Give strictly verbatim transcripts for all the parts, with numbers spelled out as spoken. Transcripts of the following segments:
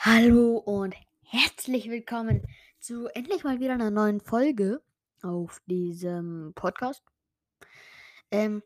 Hallo und herzlich willkommen zu endlich mal wieder einer neuen Folge auf diesem Podcast. Ähm,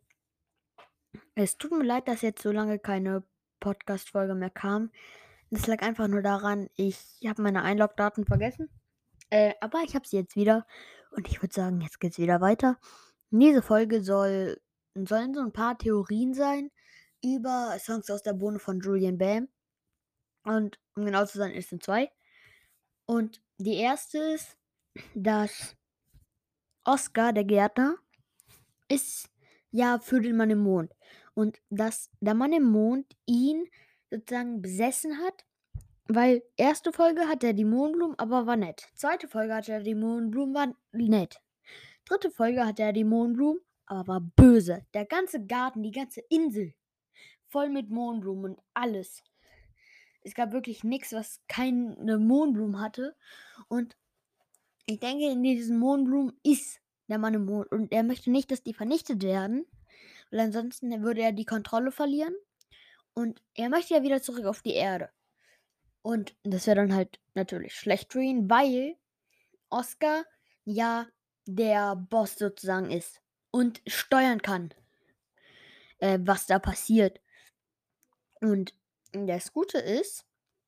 Es tut mir leid, dass jetzt so lange keine Podcast-Folge mehr kam. Das lag einfach nur daran, ich habe meine Einlogdaten vergessen. Äh, aber ich habe sie jetzt wieder und ich würde sagen, jetzt geht's wieder weiter. Diese Folge soll sollen so ein paar Theorien sein über Songs aus der Bohne von Julian Bam. Und um genau zu sein, es sind zwei. Und die erste ist, dass Oscar, der Gärtner, ist ja für den Mann im Mond. Und dass der Mann im Mond ihn sozusagen besessen hat, weil erste Folge hatte er die Mohnblumen, aber war nett. Zweite Folge hatte er die Mohnblumen, war nett. Dritte Folge hatte er die Mohnblumen, aber war böse. Der ganze Garten, die ganze Insel, voll mit Mohnblumen und alles. Es gab wirklich nichts, was keine Mohnblumen hatte. Und ich denke, in diesen Mohnblumen ist der Mann im Mond. Und er möchte nicht, dass die vernichtet werden, weil ansonsten würde er die Kontrolle verlieren. Und er möchte ja wieder zurück auf die Erde. Und das wäre dann halt natürlich schlecht für ihn, weil Oscar ja der Boss sozusagen ist und steuern kann, äh, was da passiert. Und das Gute ist,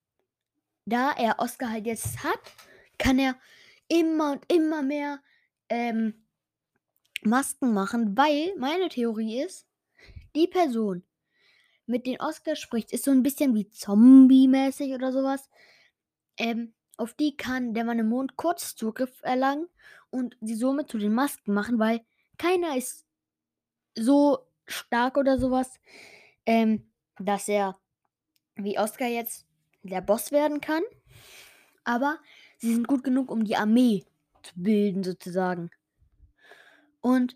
da er Oscar halt jetzt hat, kann er immer und immer mehr ähm, Masken machen, weil meine Theorie ist, die Person, mit den Oscar spricht, ist so ein bisschen wie Zombie-mäßig oder sowas. Ähm, auf die kann der Mann im Mond kurz Zugriff erlangen und sie somit zu den Masken machen, weil keiner ist so stark oder sowas, ähm, dass er wie Oscar jetzt der Boss werden kann. Aber sie sind gut genug, um die Armee zu bilden sozusagen. Und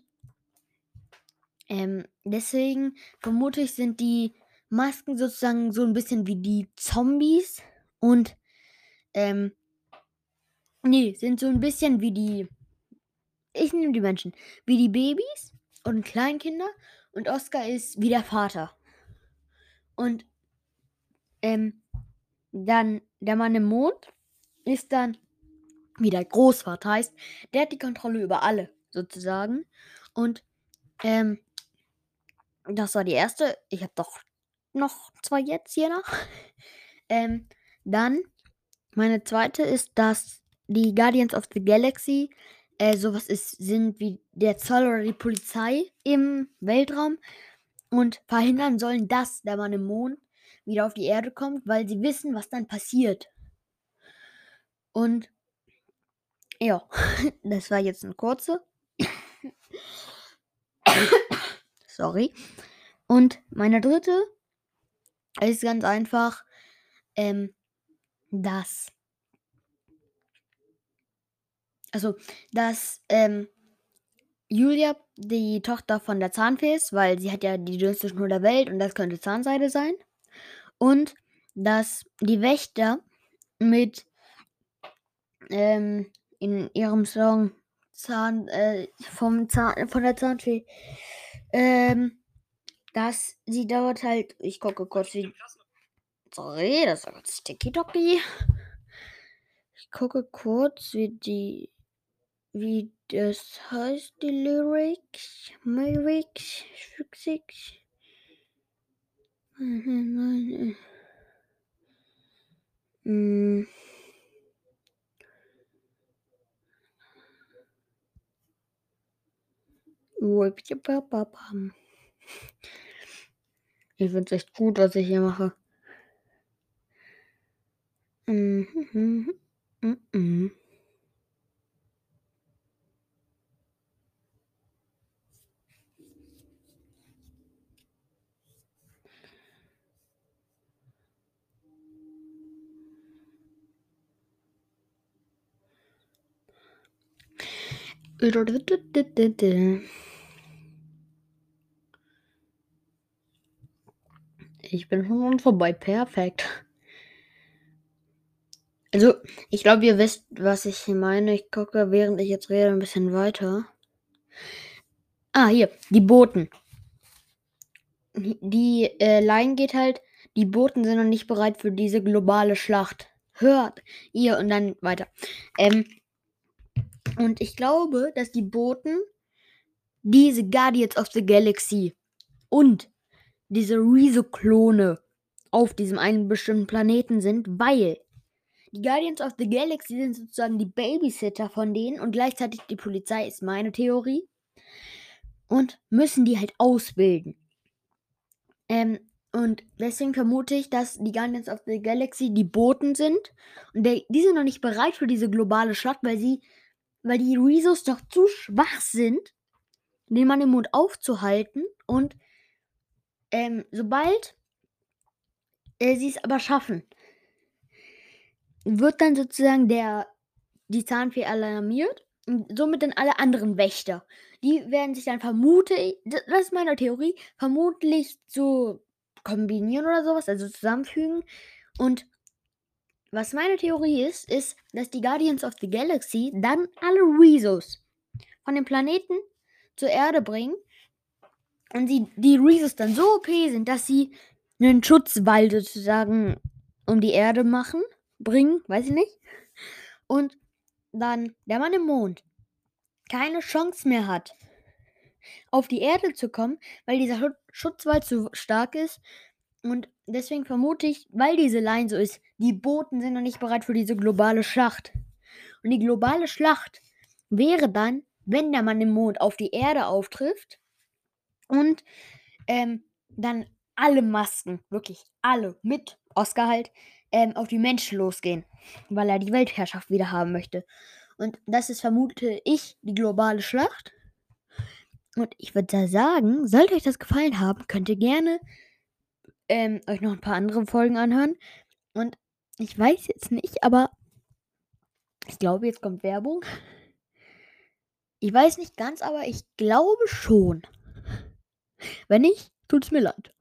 ähm, deswegen vermute ich, sind die Masken sozusagen so ein bisschen wie die Zombies und ähm, ne, sind so ein bisschen wie die ich nehme die Menschen, wie die Babys und Kleinkinder und Oscar ist wie der Vater. Und ähm, dann der Mann im Mond ist dann wie der Großvater, heißt, der hat die Kontrolle über alle sozusagen. Und ähm, das war die erste. Ich habe doch noch zwei jetzt hier noch. Ähm, dann meine zweite ist, dass die Guardians of the Galaxy äh, sowas ist, sind wie der Zoll oder die Polizei im Weltraum und verhindern sollen, dass der Mann im Mond wieder auf die Erde kommt, weil sie wissen, was dann passiert. Und ja, das war jetzt eine kurze. Sorry. Und meine dritte ist ganz einfach, ähm, dass also, dass, ähm, Julia die Tochter von der Zahnfee ist, weil sie hat ja die dünnste Schnur der Welt und das könnte Zahnseide sein. Und dass die Wächter mit, ähm, in ihrem Song Zahn, äh, vom Zahn, von der Zahnfee, ähm, dass sie dort halt, ich gucke kurz, wie, sorry, das war kurz TikToki. Ich gucke kurz, wie die, wie das heißt, die Lyrics, Lyrics, Lyrics. Mm. Ich finde es echt gut, was ich hier mache. Mhm. Mhm. Ich bin schon vorbei. Perfekt. Also, ich glaube, ihr wisst, was ich hier meine. Ich gucke, während ich jetzt rede, ein bisschen weiter. Ah, hier, die Boten. Die äh, Line geht halt, die Boten sind noch nicht bereit für diese globale Schlacht. hört ihr und dann weiter. Ähm, und ich glaube, dass die Boten diese Guardians of the Galaxy und diese Rezo-Klone auf diesem einen bestimmten Planeten sind, weil die Guardians of the Galaxy sind sozusagen die Babysitter von denen und gleichzeitig die Polizei, ist meine Theorie, und müssen die halt ausbilden. Ähm, und deswegen vermute ich, dass die Guardians of the Galaxy die Boten sind und der, die sind noch nicht bereit für diese globale Schlacht, weil sie, weil die Rezos doch zu schwach sind, den Mann im Mond aufzuhalten, und ähm, sobald äh, sie es aber schaffen, wird dann sozusagen der die Zahnfee alarmiert und somit dann alle anderen Wächter. Die werden sich dann vermute ich, d das ist meine Theorie, vermutlich so kombinieren oder sowas, also zusammenfügen. Und was meine Theorie ist, ist, dass die Guardians of the Galaxy dann alle Rezos von dem Planeten zur Erde bringen und sie die Rezos dann so O P sind, dass sie einen Schutzwall sozusagen um die Erde machen, bringen, weiß ich nicht. Und dann der Mann im Mond keine Chance mehr hat, auf die Erde zu kommen, weil dieser Schu Schutzwall zu stark ist. Und deswegen vermute ich, weil diese Line so ist, die Boten sind noch nicht bereit für diese globale Schlacht. Und die globale Schlacht wäre dann, wenn der Mann im Mond auf die Erde auftrifft und ähm, dann alle Masken, wirklich alle, mit Oscar halt, ähm, auf die Menschen losgehen, weil er die Weltherrschaft wieder haben möchte. Und das ist, vermute ich, die globale Schlacht. Und ich würde da sagen, sollte euch das gefallen haben, könnt ihr gerne ähm, euch noch ein paar andere Folgen anhören. Und ich weiß jetzt nicht, aber ich glaube, jetzt kommt Werbung. Ich weiß nicht ganz, aber ich glaube schon. Wenn nicht, tut's mir leid.